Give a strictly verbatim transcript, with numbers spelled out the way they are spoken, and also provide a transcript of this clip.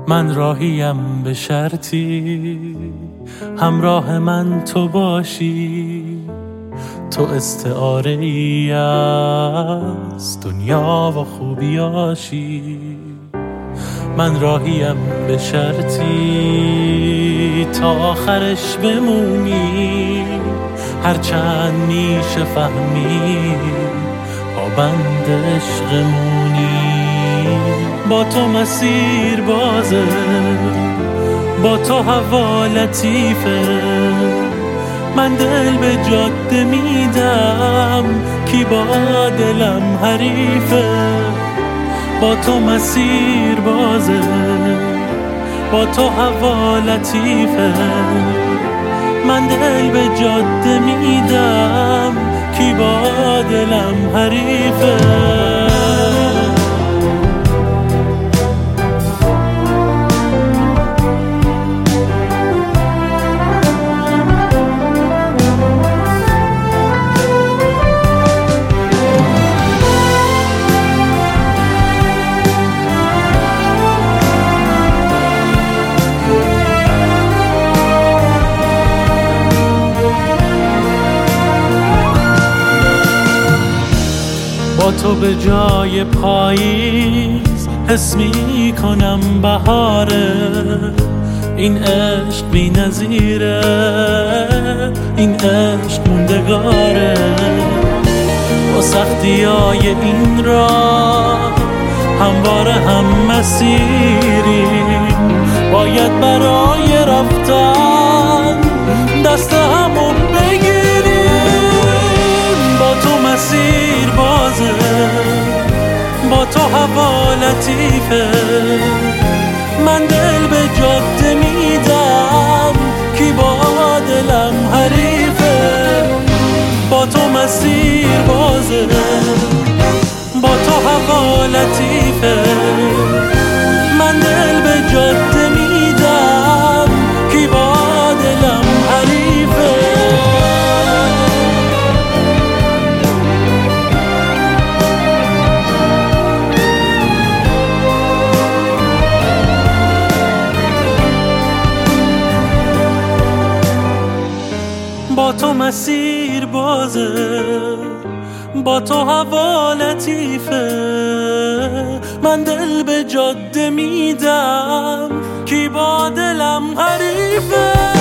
من راهیم به شرطی همراه من تو باشی، تو استعاره ای از دنیا و خوبیاشی. من راهیم به شرطی تا آخرش بمونی، هرچند میشه فهمی پابند عشقمونی. با تو مسیر بازه، با تو هوا لطیفه، من دل به جاده میدم کی با دلم حریفه. با تو مسیر بازه، با تو هوا لطیفه، من دل به جاده میدم کی با دلم حریفه. با تو به جای پاییز حس می کنم بهاره، این عشق بی نظیره، این عشق موندگاره. با سختی های این راه همواره هم مسیریم، باید برای رفتن دست همو بگیریم. با تو مسیر بازه، با تو هوا لطیفه، من دل به جاده میدم کی با دلم حریفه. با تو مسیر بازه، با تو هوا لطیفه، من دل به جاده میدم کی با دلم حریفه. با تو مسیر بازه، با تو هوا لطیفه، من دل به جاده میدم کی با دلم حریفه.